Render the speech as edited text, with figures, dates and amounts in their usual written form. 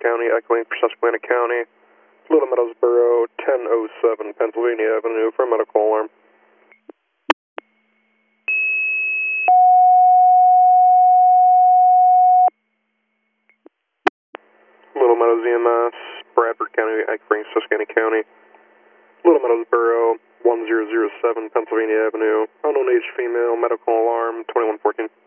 County, echoing for Susquehanna County, Little Meadows Borough, 1007 Pennsylvania Avenue for a medical alarm. Little Meadows EMS, Bradford County, echoing Susquehanna County, Little Meadows Borough, 1007 Pennsylvania Avenue, unknown age female, medical alarm, 2114.